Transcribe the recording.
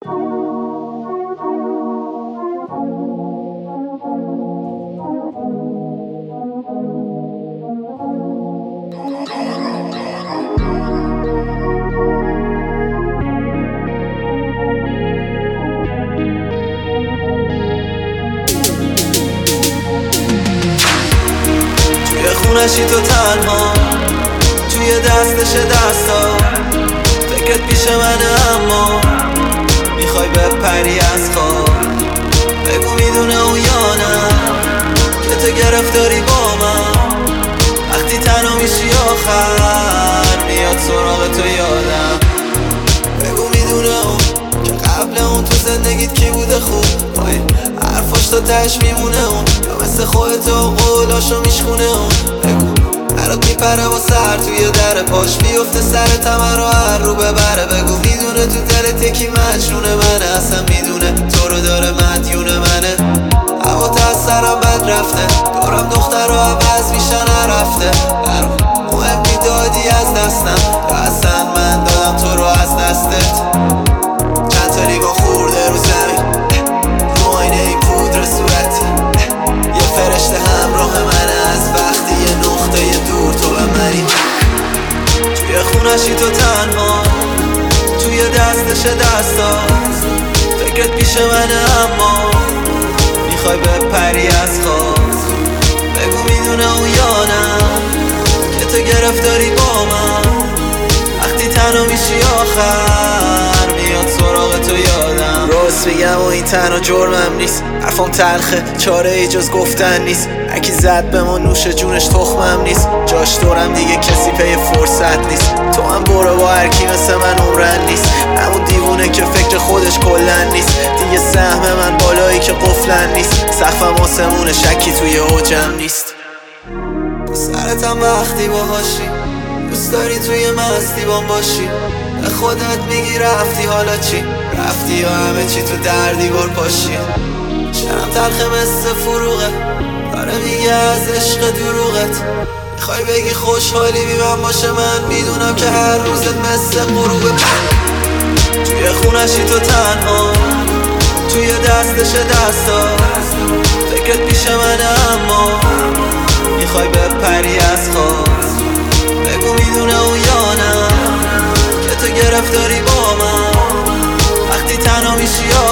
خونشی تو تنها توی دستش دستا، فکرت پیش منه اما میخوای بپری از خواب. بگو میدونه او یا نه که تو گرفتاری با من، وقتی تنها میشی آخر میاد سراغ تو یادم. بگو میدونه اون که قبل اون تو زندگیت کی بوده خوب، حرفاش تا تش میمونه اون، یا مثل خودت و قولاشو میشکونه اون. بگو برات میپره با سر توی در پاش بیفته سر تمر رو هر رو ببره. بگو میدونه تو دلت یکی مجنونه منه، اصلا میدونه تو رو داره مدیونه منه. هوا تا از سرم بد رفته، دورم دختر رو عوض میشن نرفته. برام مهم میدادی از دستم یا اصلا من دادم تو رو از دستت. چند تا لیوان خورده رو زمین، رو آینه این پودر صورتی، یه فرشته همراه منه از وقتی یه نقطه دور تو و منی. توی خونشی تو تنها توی دستش دستا، فکرت پیش منه اما میخوای بپری از خواب. بگو میدونه او یا نه که تو گرفتاری با من، وقتی تنها میشی آخر میاد سراغ تو یادم. راست بگم و این تنها جرمم نیست، حرفم تلخه چاره ای جز گفتن نیست. هرکی زد به ما نوش جونش تخمم نیست، جاش دورم دیگه کسی پی فرصت نیست. تو هم برو با هرکی مثل من عمرن نیست، همون دیوونه که فکر خودش کلن نیست. دیگه سهم من بالایی که قفلن نیست، سقفم آسمونه شکی توی اوجم نیست. سرتم وقتی باهاشی دوست داری توی مستی بام باشی، به خودت میگی رفتی حالا چی؟ رفتی یا همه چی تو در دیوار پاشی. شرم تلخه مثل فروغه، داره میگه از عشق دروغت. میخوای بگی خوشحالی بی من باشه، من میدونم که هر روزت مثل غروبه. توی خونشی تو تنها توی دستش دستا، فکرت پیش منه اما میخوای بپری از خواب. بگو میدونه او یا نه که تو گرفتاری با من، وقتی تنها میشی